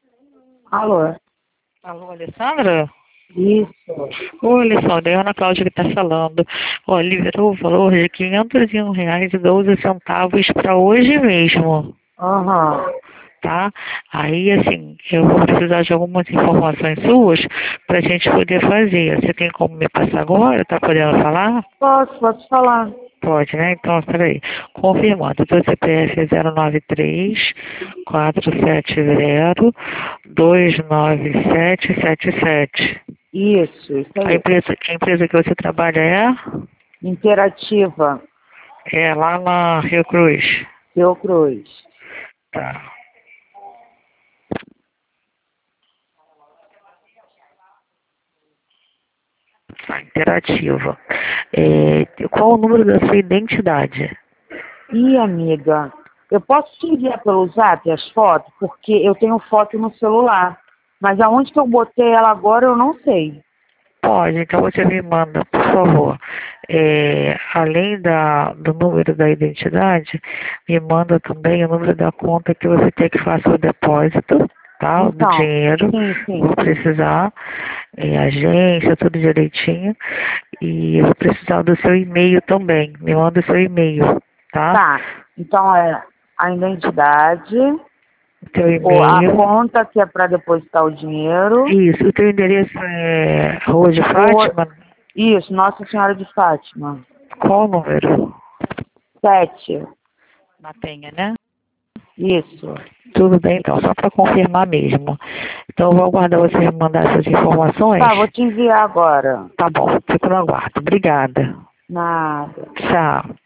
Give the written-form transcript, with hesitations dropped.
Alô? Alô, Alessandra? Isso. Oi, Alessandra, é a Ana Cláudia que está falando. Olha, liberou o valor de R$ 501,12 para hoje mesmo, Aham. tá? Aí, assim, eu vou precisar de algumas informações suas para a gente poder fazer. Você tem como me passar agora? Tá podendo falar? Posso falar. Pode, né? Então, peraí. Confirmando, o teu CPF é 093-470-29777. Isso A aí. empresa que você trabalha Interativa. é lá na Rio Cruz. Rio Cruz. Tá. Tá, interativa. Qual o número da sua identidade? Ih, amiga, eu posso te enviar pelo Zap as fotos? Porque eu tenho foto no celular. Mas aonde que eu botei ela agora eu não sei. Pode, então você me manda, por favor. Além do número da identidade, me manda também o número da conta que você quer que faça o depósito, tá? Do Então, dinheiro. Vou sim. precisar, agência, tudo direitinho. E eu vou precisar do seu e-mail também. Me manda o seu e-mail, tá? Tá. Então é a identidade, O teu ou a e-mail. conta que é para depositar o dinheiro. Isso, o teu endereço é Rua de Ou, Fátima? isso, Nossa Senhora de Fátima. Qual o número? 7. Na Penha, né? Isso. Tudo bem, então, só para confirmar mesmo. Então, eu vou aguardar você me mandar essas informações. Tá, vou te enviar agora. Tá bom, fico no aguardo. Obrigada. Nada. Tchau.